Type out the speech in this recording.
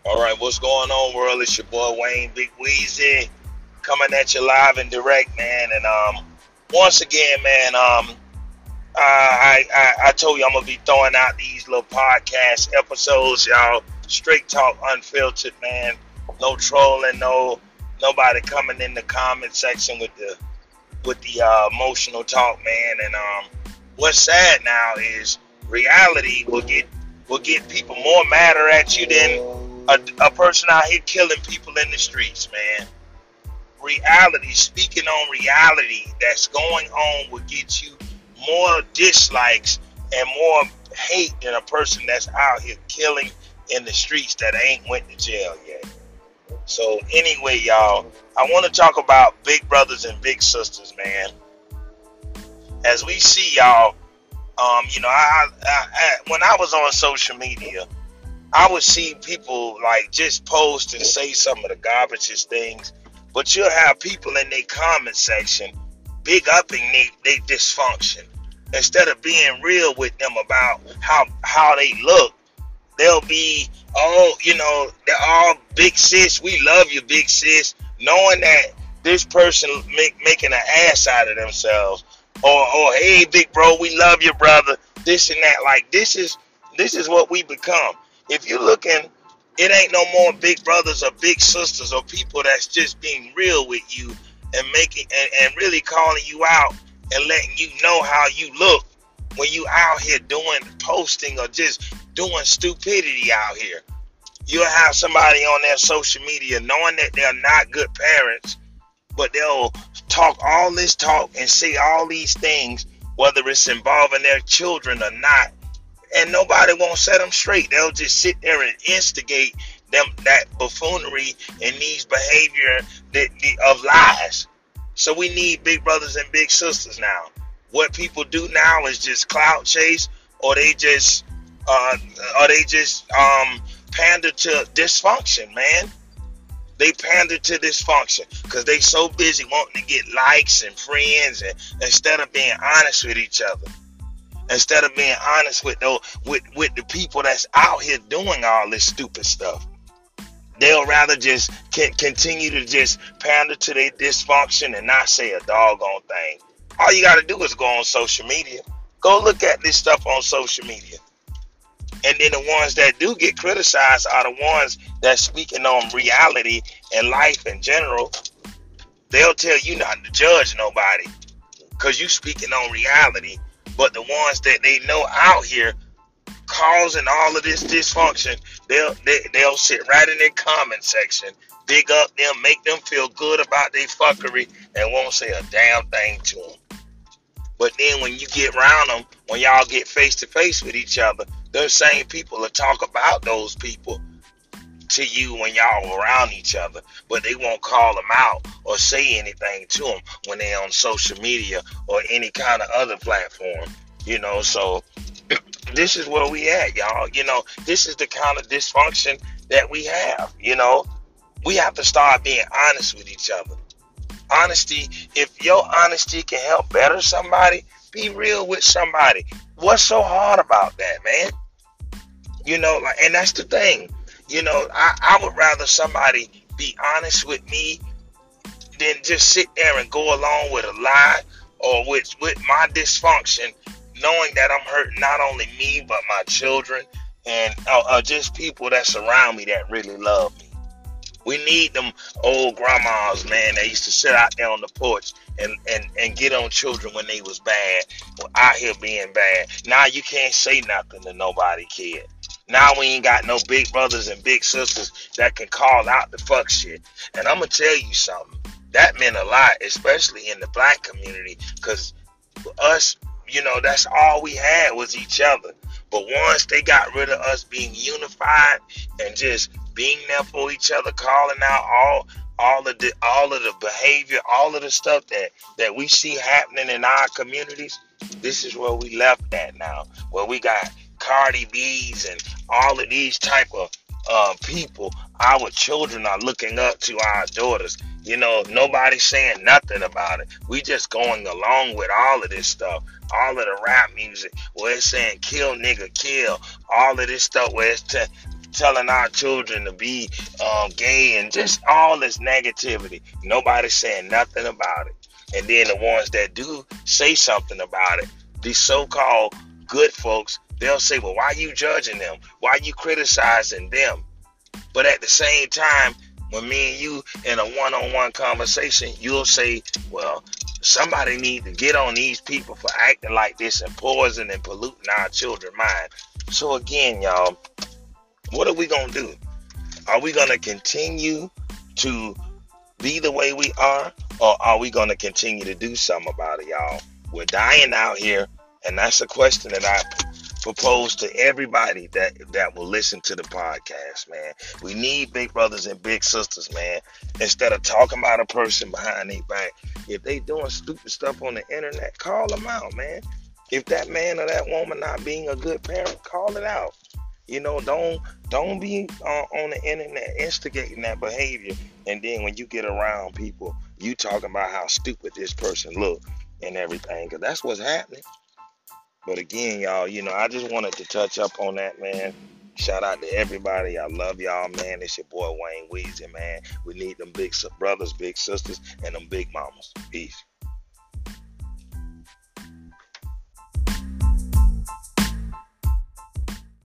All right, what's going on, world? It's your boy Wayne Big Weezy coming at you live and direct, man. And once again, man, I told you I'm gonna be throwing out these little podcast episodes, y'all. Straight talk, unfiltered, man. No trolling, nobody coming in the comment section with the emotional talk, man. And what's sad now is reality will get people more madder at you than a person out here killing people in the streets, man. Reality, speaking on reality that's going on, will get you more dislikes and more hate than a person that's out here killing in the streets that ain't went to jail yet. So anyway, y'all, I want to talk about big brothers and big sisters, man. As we see, y'all, when I was on social media, I would see people like just post and say some of the garbagest things, but you'll have people in their comment section big upping they dysfunction. Instead of being real with them about how they look, they'll be, they're all big sis. We love you, big sis, knowing that this person making an ass out of themselves. Or hey, big bro, we love you, brother. This and that. Like this is what we become. If you're looking, it ain't no more big brothers or big sisters or people that's just being real with you and making and really calling you out and letting you know how you look when you out here doing posting or just doing stupidity out here. You'll have somebody on their social media knowing that they're not good parents, but they'll talk all this talk and say all these things, whether it's involving their children or not, and nobody won't set them straight. They'll just sit there and instigate them that buffoonery and these behavior of lies. So we need big brothers and big sisters now. What people do now is just clout chase, or they just pander to dysfunction, man. They pander to dysfunction because they so busy wanting to get likes and friends, and instead of being honest with each other, instead of being honest with the people that's out here doing all this stupid stuff, they'll rather just continue to just pander to their dysfunction and not say a doggone thing. All you got to do is go on social media. Go look at this stuff on social media. And then the ones that do get criticized are the ones that's speaking on reality and life in general. They'll tell you not to judge nobody because you speaking on reality. But the ones that they know out here causing all of this dysfunction, they'll sit right in their comment section, big up them, make them feel good about their fuckery, and won't say a damn thing to them. But then when you get around them, when y'all get face to face with each other, those same people will talk about those people to you when y'all around each other, but they won't call them out or say anything to them when they're on social media or any kind of other platform, so this is where we at, y'all. This is the kind of dysfunction that we have. We have to start being honest with each other. Honesty, if your honesty can help better somebody, be real with somebody. What's so hard about that, man? And that's the thing. I would rather somebody be honest with me than just sit there and go along with a lie or with my dysfunction, knowing that I'm hurting not only me but my children and just people that surround me that really love me. We need them old grandmas, man, that used to sit out there on the porch and get on children when they was bad, out here being bad. Now you can't say nothing to nobody, kid. Now we ain't got no big brothers and big sisters that can call out the fuck shit. And I'm going to tell you something. That meant a lot, especially in the black community, because us, that's all we had was each other. But once they got rid of us being unified and just being there for each other, calling out all of the behavior, all of the stuff that we see happening in our communities, this is where we left at now, where we got Cardi B's and all of these type of people. Our children are looking up to our daughters. Nobody's saying nothing about it. We just going along with all of this stuff. All of the rap music where it's saying kill nigga kill. All of this stuff where it's telling our children to be gay and just all this negativity. Nobody's saying nothing about it. And then the ones that do say something about it, these so-called good folks, they'll say, well, why are you judging them? Why are you criticizing them? But at the same time, when me and you in a one-on-one conversation, you'll say, well, somebody need to get on these people for acting like this and poisoning and polluting our children's mind. So again, y'all, what are we going to do? Are we going to continue to be the way we are, or are we going to continue to do something about it, y'all? We're dying out here, and that's a question that I propose to everybody that will listen to the podcast, man. We need big brothers and big sisters, man. Instead of talking about a person behind their back, if they doing stupid stuff on the internet, call them out, man. If that man or that woman not being a good parent, call it out. You know, don't be on the internet instigating that behavior, and then when you get around people, you talking about how stupid this person look and everything, because that's what's happening. But again, y'all, you know, I just wanted to touch up on that, man. Shout out to everybody. I love y'all, man. It's your boy Wayne Weezy, man. We need them big brothers, big sisters, and them big mamas. Peace.